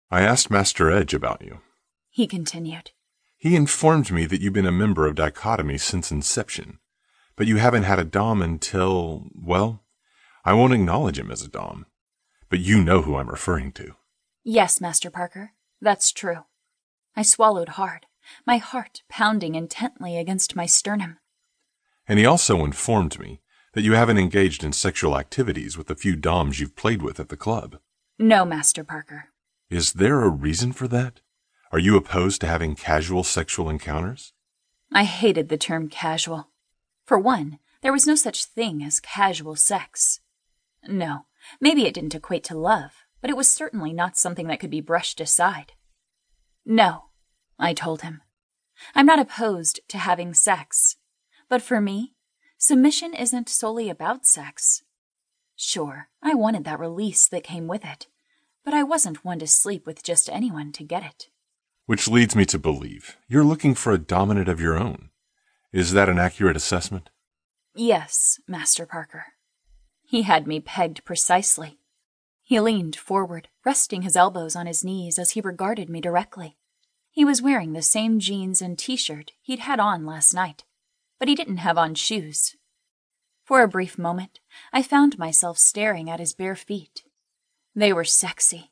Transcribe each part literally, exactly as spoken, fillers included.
I asked Master Edge about you. He continued. He informed me that you've been a member of Dichotomy since inception, but you haven't had a Dom until, well, I won't acknowledge him as a Dom, but you know who I'm referring to. Yes, Master Parker, that's true. I swallowed hard, my heart pounding intently against my sternum. And he also informed me that you haven't engaged in sexual activities with the few Doms you've played with at the club. No, Master Parker. Is there a reason for that? Are you opposed to having casual sexual encounters? I hated the term casual. For one, there was no such thing as casual sex. No, maybe it didn't equate to love, but it was certainly not something that could be brushed aside. No, I told him. I'm not opposed to having sex. But for me, submission isn't solely about sex. Sure, I wanted that release that came with it, but I wasn't one to sleep with just anyone to get it. Which leads me to believe you're looking for a dominant of your own. Is that an accurate assessment? Yes, Master Parker. He had me pegged precisely. He leaned forward, resting his elbows on his knees as he regarded me directly. He was wearing the same jeans and t-shirt he'd had on last night, but he didn't have on shoes. For a brief moment, I found myself staring at his bare feet. They were sexy.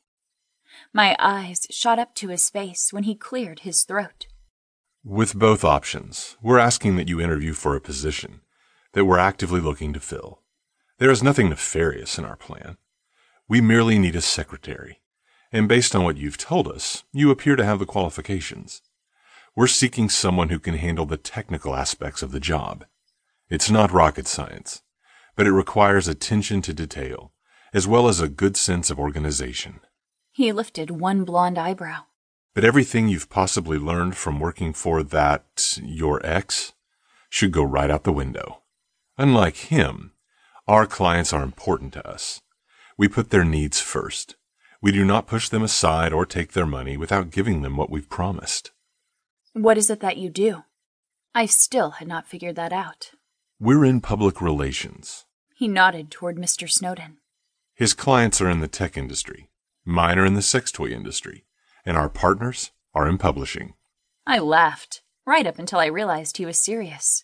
My eyes shot up to his face when he cleared his throat. With both options, we're asking that you interview for a position that we're actively looking to fill. There is nothing nefarious in our plan. We merely need a secretary, and based on what you've told us, you appear to have the qualifications. We're seeking someone who can handle the technical aspects of the job. It's not rocket science, but it requires attention to detail, as well as a good sense of organization. He lifted one blonde eyebrow. But everything you've possibly learned from working for that, your ex, should go right out the window. Unlike him, our clients are important to us. We put their needs first. We do not push them aside or take their money without giving them what we've promised. What is it that you do? I still had not figured that out. We're in public relations. He nodded toward Mister Snowden. His clients are in the tech industry. Mine are in the sex toy industry. And our partners are in publishing. I laughed, right up until I realized he was serious.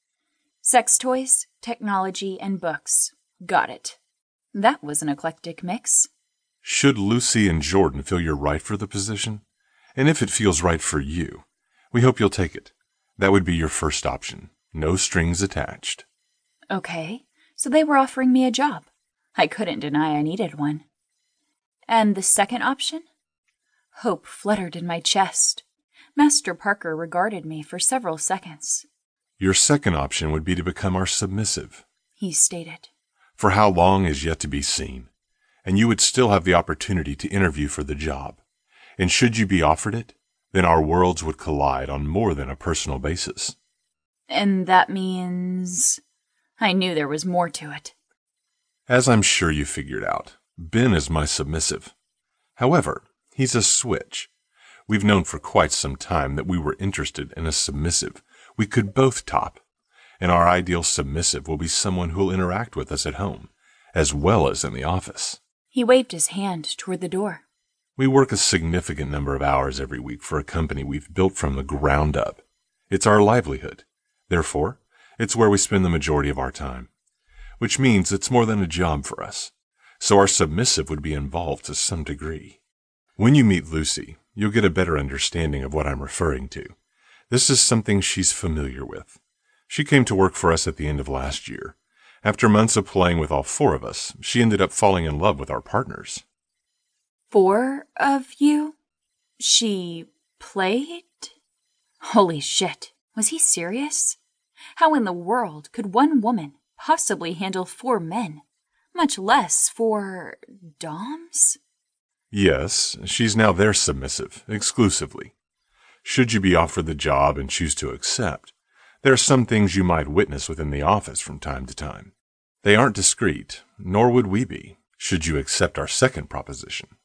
Sex toys, technology, and books. Got it. That was an eclectic mix. Should Lucy and Jordan feel you're right for the position? And if it feels right for you, we hope you'll take it. That would be your first option. No strings attached. Okay, so they were offering me a job. I couldn't deny I needed one. And the second option? Hope fluttered in my chest. Master Parker regarded me for several seconds. Your second option would be to become our submissive, he stated. For how long is yet to be seen, and you would still have the opportunity to interview for the job. And should you be offered it, then our worlds would collide on more than a personal basis. And that means... I knew there was more to it. As I'm sure you figured out, Ben is my submissive. However, he's a switch. We've known for quite some time that we were interested in a submissive we could both top, and our ideal submissive will be someone who'll interact with us at home, as well as in the office. He waved his hand toward the door. We work a significant number of hours every week for a company we've built from the ground up. It's our livelihood. Therefore, it's where we spend the majority of our time, which means it's more than a job for us. So our submissive would be involved to some degree. When you meet Lucy, you'll get a better understanding of what I'm referring to. This is something she's familiar with. She came to work for us at the end of last year. After months of playing with all four of us, she ended up falling in love with our partners. Four of you? She played? Holy shit, was he serious? How in the world could one woman possibly handle four men, much less four doms? Yes, she's now their submissive, exclusively. Should you be offered the job and choose to accept, there are some things you might witness within the office from time to time. They aren't discreet, nor would we be, should you accept our second proposition.